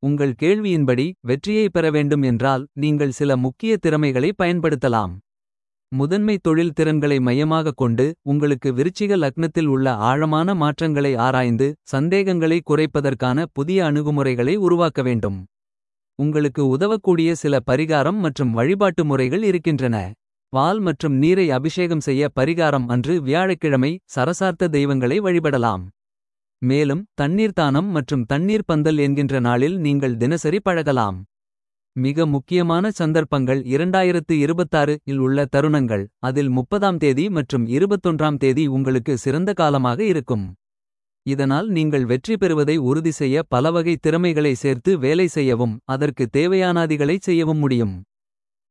உங்கள் கேள்வியின்படி வெற்றியை பெற வேண்டும் என்றால் நீங்கள் சில முக்கிய திறமைகளை பயன்படுத்தலாம். முதன்மை தொழில் திறன்களை மையமாகக் கொண்டு உங்களுக்கு விருச்சிக லக்னத்தில் உள்ள ஆழமான மாற்றங்களை ஆராய்ந்து சந்தேகங்களை குறைப்பதற்கான புதிய அணுகுமுறைகளை உருவாக்க வேண்டும். உங்களுக்கு உதவக்கூடிய சில பரிகாரம் மற்றும் வழிபாட்டு முறைகள் இருக்கின்றன. பால் மற்றும் நீரை அபிஷேகம் செய்ய பரிகாரம் அன்று வியாழக்கிழமை சரசார்த்த தெய்வங்களை வழிபடலாம். மேலும் தண்ணீர் தானம் மற்றும் தண்ணீர் பந்தல் என்கின்ற நாளில் நீங்கள் தினசரி பழகலாம். மிக முக்கியமான சந்தர்ப்பங்கள் 2026 இல் உள்ள தருணங்கள். அதில் 30ஆம் தேதி மற்றும் 21ஆம் தேதி உங்களுக்கு சிறந்த காலமாக இருக்கும். இதனால் நீங்கள் வெற்றி பெறுவதை உறுதி செய்ய பலவகை திறமைகளை சேர்த்து வேலை செய்யவும் அதற்கு தேவையானதிகளை செய்யவும் முடியும்.